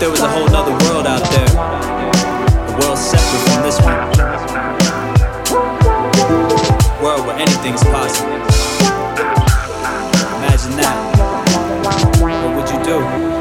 there was a whole nother world out there, a world separate from this one, a world where anything's possible. Imagine that. What would you do?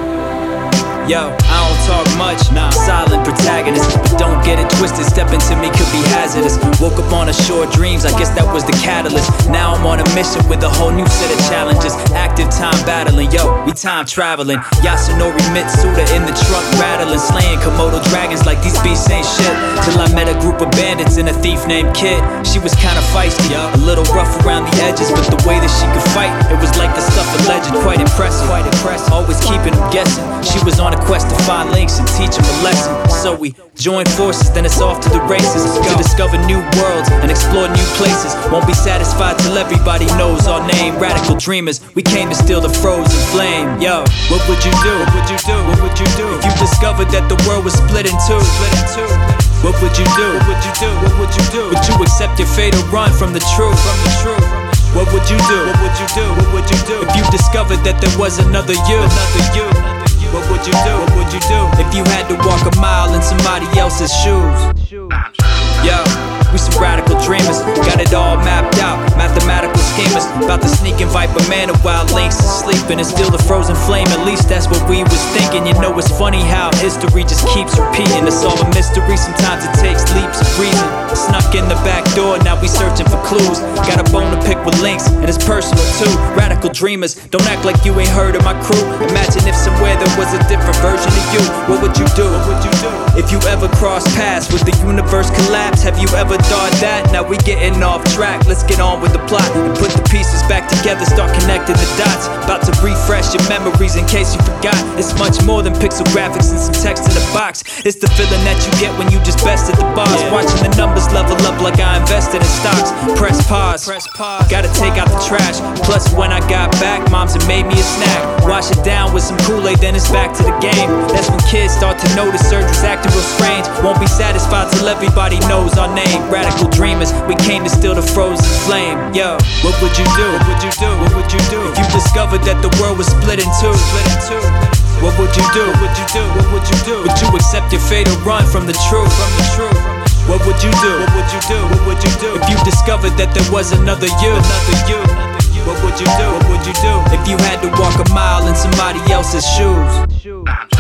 Yo, I don't talk much, nah, silent protagonist. But don't get it twisted, stepping to me could be hazardous. Woke up on a shore dreams, I guess that was the catalyst. Now I'm on a mission with a whole new set of challenges. Active time battling, yo, we time traveling. Yasunori Mitsuda in the truck rattling, slaying Komodo dragons like these beasts ain't shit. Till I met a group of bandits and a thief named Kid. She was kinda feisty, a little rough around the edges, but the way that she could fight, it was like the stuff of legend. Quite impressive, always keeping them guessing. She was on a quest to find links and teach them a lesson. So we joined forces, then it's off to the races to discover new worlds and explore new places. Won't be satisfied till everybody knows our name. Radical dreamers, we came to steal the frozen flame. Yo, what would you do? What would you do? What would you do if you discovered that the world was split in two? What would you do? What would you do? What would you do? Would you accept your fate or run from the truth? What would you do? What would you do? What would you do if you discovered that there was another you? What would you do? What would you do if you had to walk a mile in somebody else's shoes? Yo, we some radical dreamers, got it all mapped out. Mathematical schemers, about to sneak and Viper Man while Lynx is sleeping and steal the frozen flame. At least that's what we was thinking. You know it's funny how history just keeps repeating. To solve a mystery, sometimes it takes leaps of reason. Snuck in the back door, now we searching for clues. Got a bone to pick with Lynx, and it's personal too. Radical dreamers, don't act like you ain't heard of my crew. Imagine if somewhere there was a different version of you. What would you do? What would you do if you ever crossed paths with the universe collapse? Have you ever thought that? Now we getting off track, let's get on with the plot and put the pieces back together, start connecting the dots. About to refresh your memories in case you forgot. It's much more than pixel graphics and some text in a box. It's the feeling that you get when you just bested the boss. Watching the numbers level up like I invested in stocks. Press pause, gotta take out the trash. Plus when I got back, moms had made me a snack. Wash it down with some Kool-Aid, then it's back to the game. That's when kids start to notice surgery's acting real strange. Won't be satisfied till everybody knows our name. Radical dreamers, we came to steal the frozen flame. Yo, what would you do? What would you do? What would you do if you discovered that the world was split in two? What would you do? What would you do? What would you do? Would you accept your fate or run from the truth? What would you do? What would you do? What would you do if you discovered that there was another you? What would you do? What would you do if you had to walk a mile in somebody else's shoes?